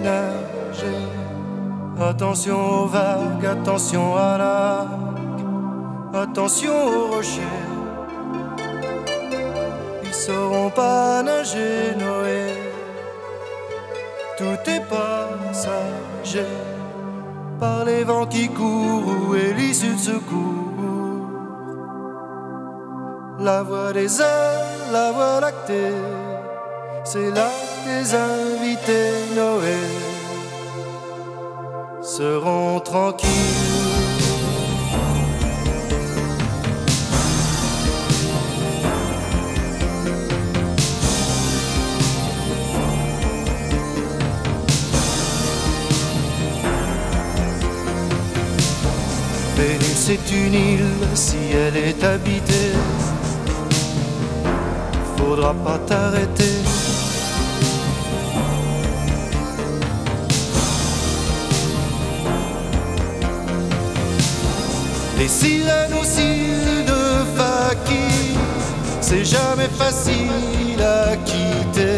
Attention aux vagues, attention à l'arc, attention aux rochers. Ils sauront pas nager, Noé. Tout est passager, par les vents qui courent, où est l'issue de secours. La voie des airs, la voie lactée, c'est là tes invités, Noé, seront tranquilles. Vénus c'est une île, si elle est habitée, faudra pas t'arrêter. Les sirènes aussi de Fakir, c'est jamais facile à quitter.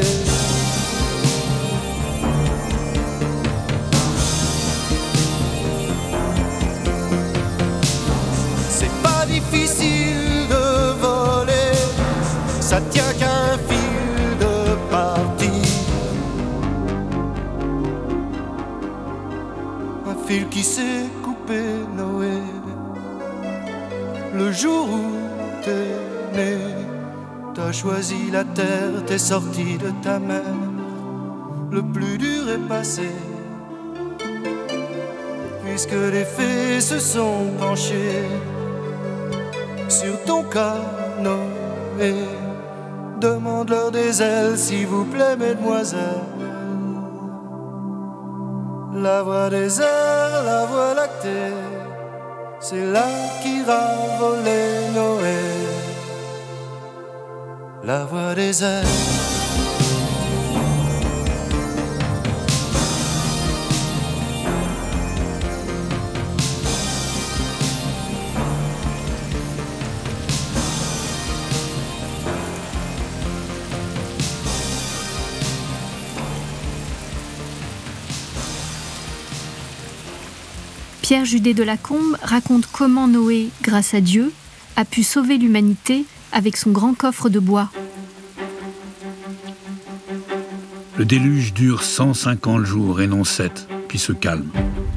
C'est pas difficile de voler, ça tient qu'à un fil de partie. Un fil qui s'est coupé, Noé, le jour où t'es né. T'as choisi la terre, t'es sorti de ta mère. Le plus dur est passé, puisque les fées se sont penchées sur ton canoë. Demande-leur des ailes, s'il vous plaît, mesdemoiselles. La voie des airs, la voie lactée, c'est là qu'ira voler Noé, la voix des airs. Pierre Judet de Lacombe raconte comment Noé, grâce à Dieu, a pu sauver l'humanité avec son grand coffre de bois. Le déluge dure 150 jours et non 7, puis se calme.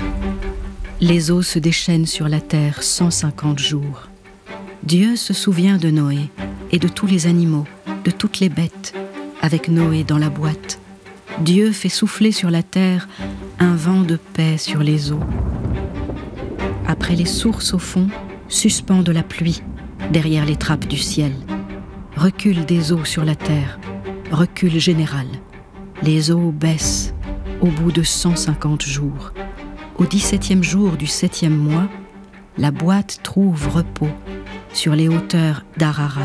Les eaux se déchaînent sur la terre 150 jours. Dieu se souvient de Noé et de tous les animaux, de toutes les bêtes, avec Noé dans la boîte. Dieu fait souffler sur la terre un vent de paix sur les eaux. Après les sources au fond, suspend de la pluie derrière les trappes du ciel. Recul des eaux sur la terre, recul général. Les eaux baissent au bout de 150 jours. Au 17e jour du 7e mois, la boîte trouve repos sur les hauteurs d'Ararat.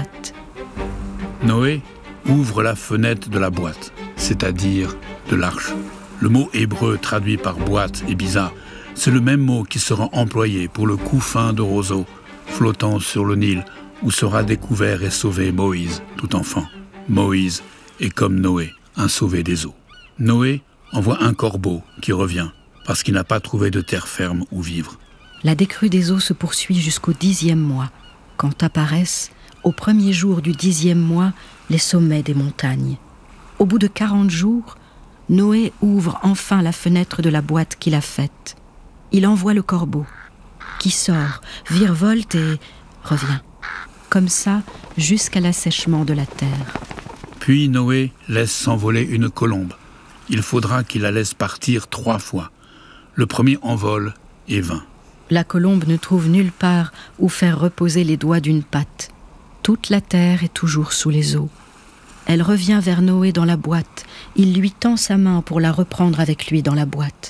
Noé ouvre la fenêtre de la boîte, c'est-à-dire de l'arche. Le mot hébreu traduit par boîte est bizarre. C'est le même mot qui sera employé pour le couffin de roseau flottant sur le Nil où sera découvert et sauvé Moïse, tout enfant. Moïse est comme Noé, un sauvé des eaux. Noé envoie un corbeau qui revient parce qu'il n'a pas trouvé de terre ferme où vivre. La décrue des eaux se poursuit jusqu'au 10e mois, quand apparaissent, au premier jour du 10e mois, les sommets des montagnes. Au bout de 40 jours, Noé ouvre enfin la fenêtre de la boîte qu'il a faite. Il envoie le corbeau, qui sort, virevolte et revient. Comme ça, jusqu'à l'assèchement de la terre. Puis Noé laisse s'envoler une colombe. Il faudra qu'il la laisse partir 3 fois. Le premier envol est vain. La colombe ne trouve nulle part où faire reposer les doigts d'une patte. Toute la terre est toujours sous les eaux. Elle revient vers Noé dans la boîte. Il lui tend sa main pour la reprendre avec lui dans la boîte.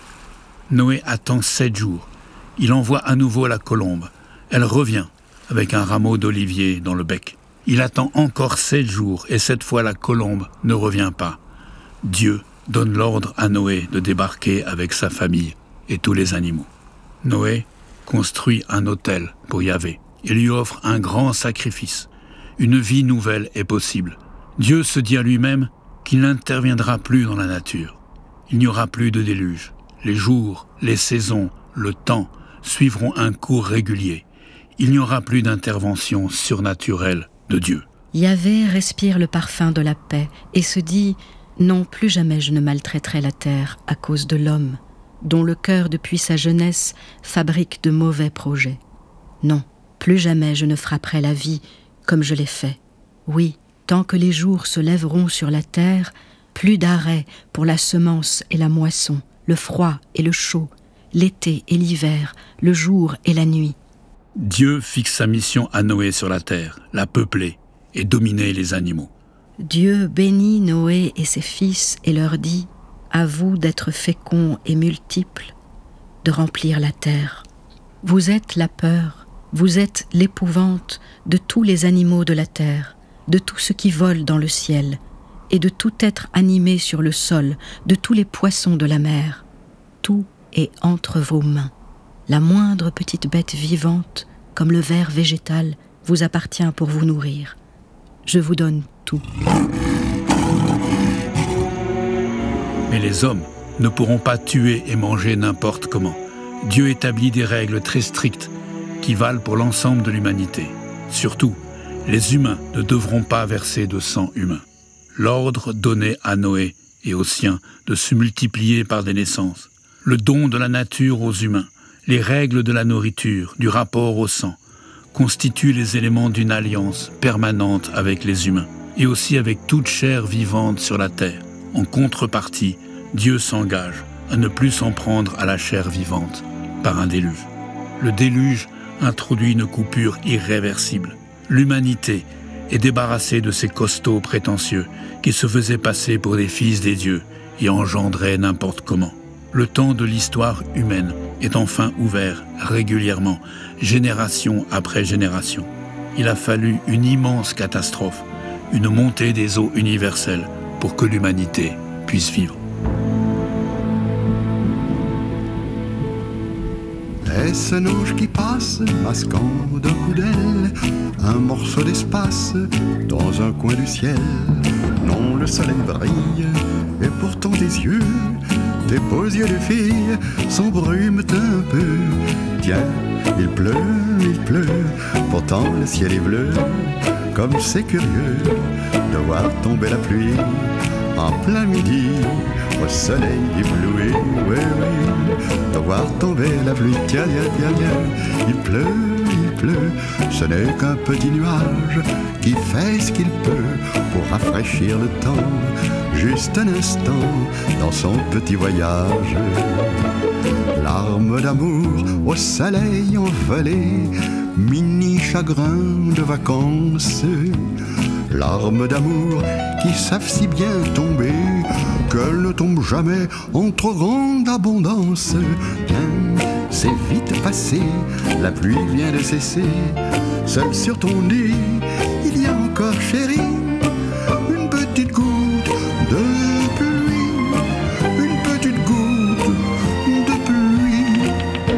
Noé attend 7 jours. Il envoie à nouveau la colombe. Elle revient avec un rameau d'olivier dans le bec. Il attend encore 7 jours et cette fois la colombe ne revient pas. Dieu donne l'ordre à Noé de débarquer avec sa famille et tous les animaux. Noé construit un autel pour Yahvé et lui offre un grand sacrifice. Une vie nouvelle est possible. Dieu se dit à lui-même qu'il n'interviendra plus dans la nature. Il n'y aura plus de déluge. Les jours, les saisons, le temps suivront un cours régulier. Il n'y aura plus d'intervention surnaturelle de Dieu. Yahvé respire le parfum de la paix et se dit « Non, plus jamais je ne maltraiterai la terre à cause de l'homme, dont le cœur depuis sa jeunesse fabrique de mauvais projets. Non, plus jamais je ne frapperai la vie comme je l'ai fait. Oui, tant que les jours se lèveront sur la terre, plus d'arrêt pour la semence et la moisson, le froid et le chaud, l'été et l'hiver, le jour et la nuit. » Dieu fixe sa mission à Noé sur la terre, la peupler et dominer les animaux. Dieu bénit Noé et ses fils et leur dit « À vous d'être féconds et multiples, de remplir la terre. Vous êtes la peur, vous êtes l'épouvante de tous les animaux de la terre, de tout ce qui vole dans le ciel, et de tout être animé sur le sol, de tous les poissons de la mer. Tout est entre vos mains. La moindre petite bête vivante, comme le ver végétal, vous appartient pour vous nourrir. Je vous donne tout. » Mais les hommes ne pourront pas tuer et manger n'importe comment. Dieu établit des règles très strictes qui valent pour l'ensemble de l'humanité. Surtout, les humains ne devront pas verser de sang humain. L'ordre donné à Noé et aux siens de se multiplier par des naissances. Le don de la nature aux humains. Les règles de la nourriture, du rapport au sang, constituent les éléments d'une alliance permanente avec les humains et aussi avec toute chair vivante sur la terre. En contrepartie, Dieu s'engage à ne plus s'en prendre à la chair vivante par un déluge. Le déluge introduit une coupure irréversible. L'humanité est débarrassée de ces costauds prétentieux qui se faisaient passer pour des fils des dieux et engendraient n'importe comment. Le temps de l'histoire humaine est enfin ouvert régulièrement, génération après génération. Il a fallu une immense catastrophe, une montée des eaux universelles pour que l'humanité puisse vivre. Et ce nuage qui passe, masquant d'un coup d'aile un morceau d'espace dans un coin du ciel. Non, le soleil brille, et pourtant tes yeux, tes beaux yeux de fille, s'embrument un peu. Tiens, il pleut, pourtant le ciel est bleu. Comme c'est curieux de voir tomber la pluie en plein midi, au soleil ébloui, oui, de voir tomber la pluie, tiens, il pleut, ce n'est qu'un petit nuage qui fait ce qu'il peut pour rafraîchir le temps, juste un instant dans son petit voyage. Larmes d'amour au soleil envolé, mini chagrin de vacances, larmes d'amour qui savent si bien tomber qu'elles ne tombent jamais en trop grande abondance. Tiens, c'est vite passé, la pluie vient de cesser. Seul sur ton nez, il y a encore, chérie, une petite goutte de pluie, une petite goutte de pluie.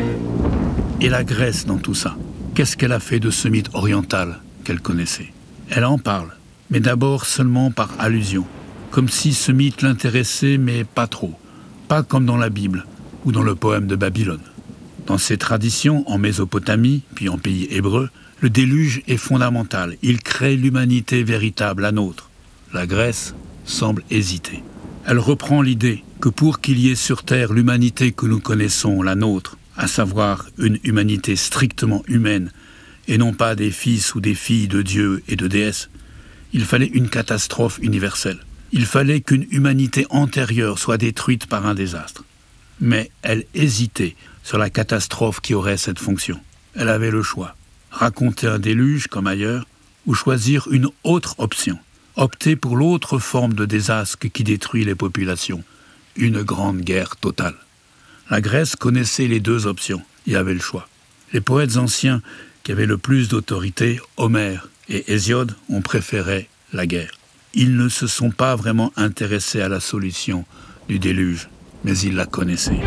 Et la Grèce dans tout ça, qu'est-ce qu'elle a fait de ce mythe oriental qu'elle connaissait? Elle en parle, mais d'abord seulement par allusion, comme si ce mythe l'intéressait, mais pas trop, pas comme dans la Bible ou dans le poème de Babylone. Dans ces traditions, en Mésopotamie, puis en pays hébreu, le déluge est fondamental. Il crée l'humanité véritable, la nôtre. La Grèce semble hésiter. Elle reprend l'idée que pour qu'il y ait sur Terre l'humanité que nous connaissons, la nôtre, à savoir une humanité strictement humaine, et non pas des fils ou des filles de Dieu et de déesses, il fallait une catastrophe universelle. Il fallait qu'une humanité antérieure soit détruite par un désastre. Mais elle hésitait sur la catastrophe qui aurait cette fonction. Elle avait le choix, raconter un déluge comme ailleurs, ou choisir une autre option, opter pour l'autre forme de désastre qui détruit les populations, une grande guerre totale. La Grèce connaissait les deux options, il y avait le choix. Les poètes anciens qui avaient le plus d'autorité, Homère et Hésiode, ont préféré la guerre. Ils ne se sont pas vraiment intéressés à la solution du déluge, mais ils la connaissaient.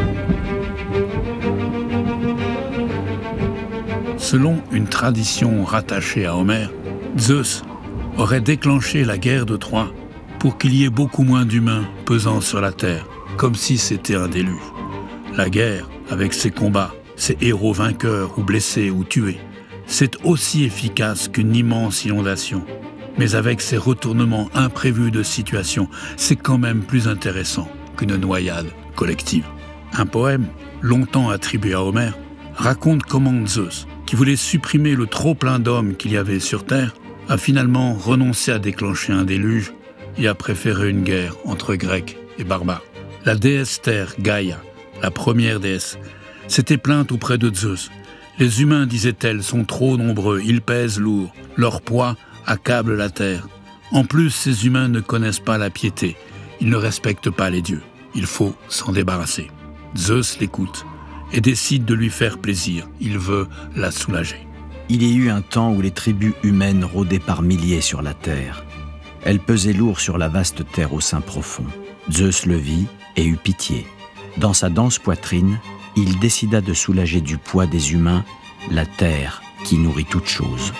Selon une tradition rattachée à Homère, Zeus aurait déclenché la guerre de Troie pour qu'il y ait beaucoup moins d'humains pesant sur la terre, comme si c'était un déluge. La guerre, avec ses combats, ses héros vainqueurs ou blessés ou tués, c'est aussi efficace qu'une immense inondation. Mais avec ces retournements imprévus de situation, c'est quand même plus intéressant qu'une noyade collective. Un poème, longtemps attribué à Homère, raconte comment Zeus, qui voulait supprimer le trop-plein d'hommes qu'il y avait sur Terre, a finalement renoncé à déclencher un déluge et a préféré une guerre entre Grecs et barbares. La déesse Terre, Gaïa, la première déesse, s'était plainte auprès de Zeus. Les humains, disait-elle, sont trop nombreux, ils pèsent lourd, leur poids accable la terre. En plus, ces humains ne connaissent pas la piété, ils ne respectent pas les dieux. Il faut s'en débarrasser. Zeus l'écoute et décide de lui faire plaisir. Il veut la soulager. Il y eut un temps où les tribus humaines rôdaient par milliers sur la terre. Elles pesaient lourd sur la vaste terre au sein profond. Zeus le vit et eut pitié. Dans sa dense poitrine, il décida de soulager du poids des humains la terre qui nourrit toute chose.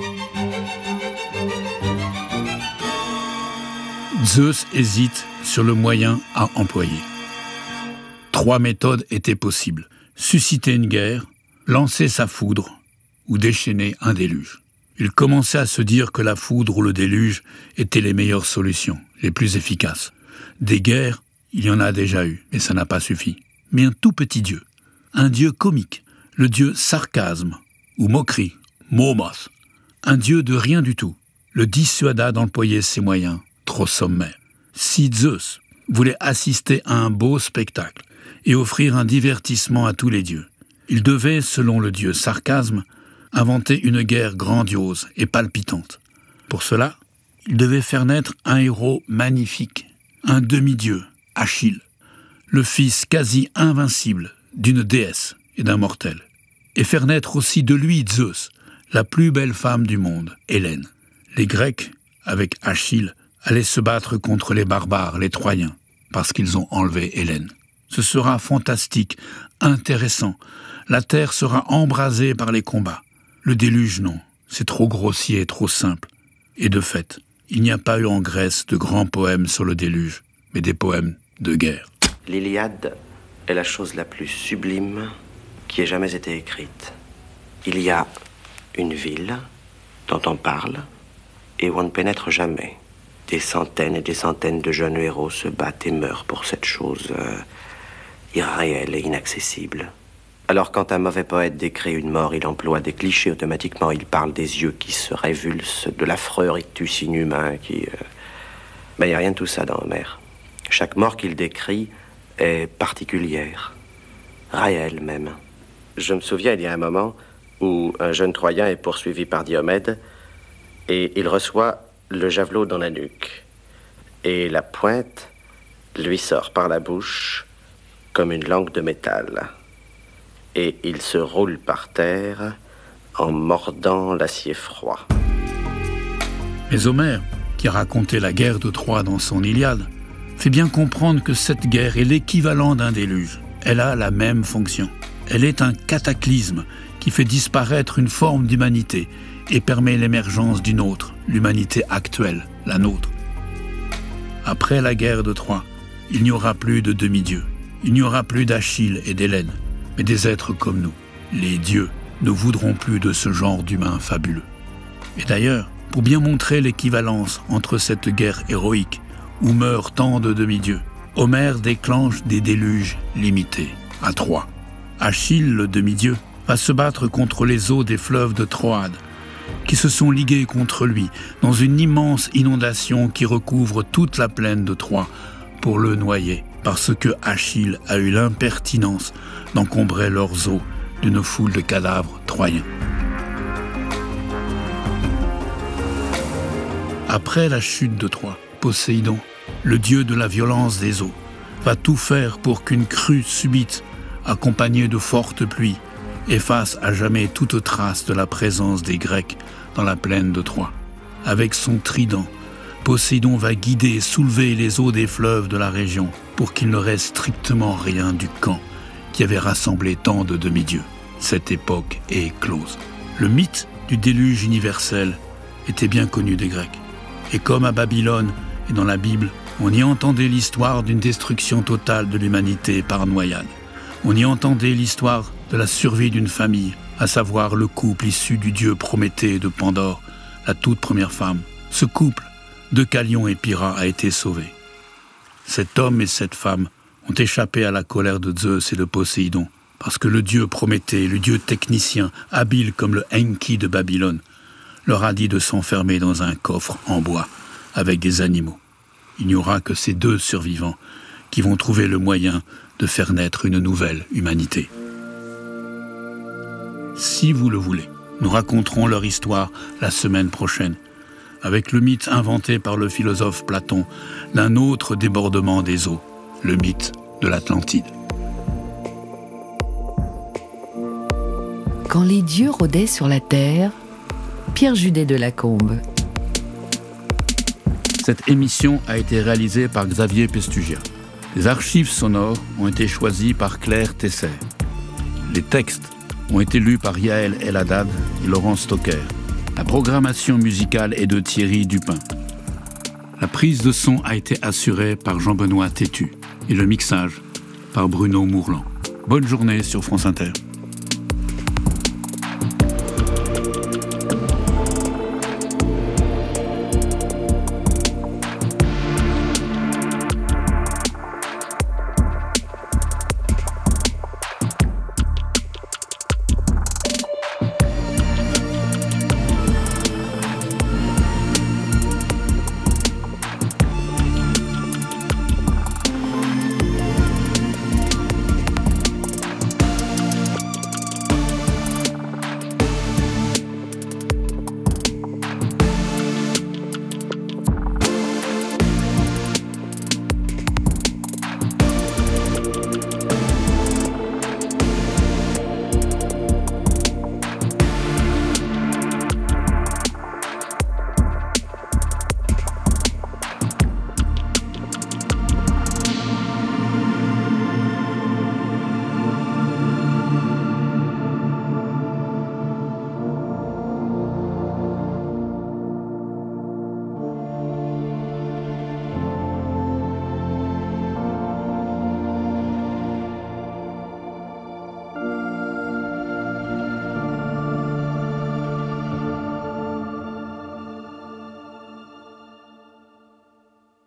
Zeus hésite sur le moyen à employer. 3 méthodes étaient possibles. Susciter une guerre, lancer sa foudre ou déchaîner un déluge. Il commençait à se dire que la foudre ou le déluge étaient les meilleures solutions, les plus efficaces. Des guerres, il y en a déjà eu, mais ça n'a pas suffi. Mais un tout petit dieu, un dieu comique, le dieu sarcasme ou moquerie, Momos, un dieu de rien du tout, le dissuada d'employer ses moyens trop sommaires. Si Zeus voulait assister à un beau spectacle et offrir un divertissement à tous les dieux, il devait, selon le dieu sarcasme, inventer une guerre grandiose et palpitante. Pour cela, il devait faire naître un héros magnifique, un demi-dieu, Achille, le fils quasi invincible d'une déesse, et d'un mortel, et faire naître aussi de lui Zeus, la plus belle femme du monde, Hélène. Les Grecs, avec Achille, allaient se battre contre les barbares, les Troyens, parce qu'ils ont enlevé Hélène. Ce sera fantastique, intéressant. La terre sera embrasée par les combats. Le déluge, non, c'est trop grossier, trop simple. Et de fait, il n'y a pas eu en Grèce de grands poèmes sur le déluge, mais des poèmes de guerre. L'Iliade est la chose la plus sublime qui ait jamais été écrite. Il y a une ville dont on parle et où on ne pénètre jamais. Des centaines et des centaines de jeunes héros se battent et meurent pour cette chose irréelle et inaccessible. Alors quand un mauvais poète décrit une mort, il emploie des clichés automatiquement. Il parle des yeux qui se révulsent, de l'affreux rictus inhumain qui... il n'y a rien de tout ça dans Homère. Chaque mort qu'il décrit est particulière, réelle même. Je me souviens, il y a un moment où un jeune Troyen est poursuivi par Diomède et il reçoit le javelot dans la nuque. Et la pointe lui sort par la bouche comme une langue de métal. Et il se roule par terre en mordant l'acier froid. Mais Homère, qui a raconté la guerre de Troie dans son Iliade, fait bien comprendre que cette guerre est l'équivalent d'un déluge. Elle a la même fonction. Elle est un cataclysme qui fait disparaître une forme d'humanité et permet l'émergence d'une autre, l'humanité actuelle, la nôtre. Après la guerre de Troie, il n'y aura plus de demi-dieux. Il n'y aura plus d'Achille et d'Hélène, mais des êtres comme nous. Les dieux ne voudront plus de ce genre d'humains fabuleux. Et d'ailleurs, pour bien montrer l'équivalence entre cette guerre héroïque où meurent tant de demi-dieux, Homère déclenche des déluges limités à Troie. Achille, le demi-dieu, va se battre contre les eaux des fleuves de Troade, qui se sont ligués contre lui dans une immense inondation qui recouvre toute la plaine de Troie pour le noyer, parce que Achille a eu l'impertinence d'encombrer leurs eaux d'une foule de cadavres troyens. Après la chute de Troie, Poséidon, le dieu de la violence des eaux, va tout faire pour qu'une crue subite, accompagnée de fortes pluies, efface à jamais toute trace de la présence des Grecs dans la plaine de Troie. Avec son trident, Poséidon va guider et soulever les eaux des fleuves de la région pour qu'il ne reste strictement rien du camp qui avait rassemblé tant de demi-dieux. Cette époque est close. Le mythe du déluge universel était bien connu des Grecs. Et comme à Babylone et dans la Bible, on y entendait l'histoire d'une destruction totale de l'humanité par noyade. On y entendait l'histoire de la survie d'une famille, à savoir le couple issu du dieu Prométhée de Pandore, la toute première femme. Ce couple, Deucalion et Pyrrha, a été sauvé. Cet homme et cette femme ont échappé à la colère de Zeus et de Poséidon, parce que le dieu Prométhée, le dieu technicien, habile comme le Enki de Babylone, leur a dit de s'enfermer dans un coffre en bois avec des animaux. Il n'y aura que ces deux survivants qui vont trouver le moyen de faire naître une nouvelle humanité. Si vous le voulez, nous raconterons leur histoire la semaine prochaine, avec le mythe inventé par le philosophe Platon d'un autre débordement des eaux, le mythe de l'Atlantide. Quand les dieux rôdaient sur la terre, Pierre Judet de Lacombe. Cette émission a été réalisée par Xavier Pestugia. Les archives sonores ont été choisies par Claire Tesser. Les textes ont été lus par Yael El-Haddad et Laurent Stocker. La programmation musicale est de Thierry Dupin. La prise de son a été assurée par Jean-Benoît Tétu et le mixage par Bruno Mourlan. Bonne journée sur France Inter.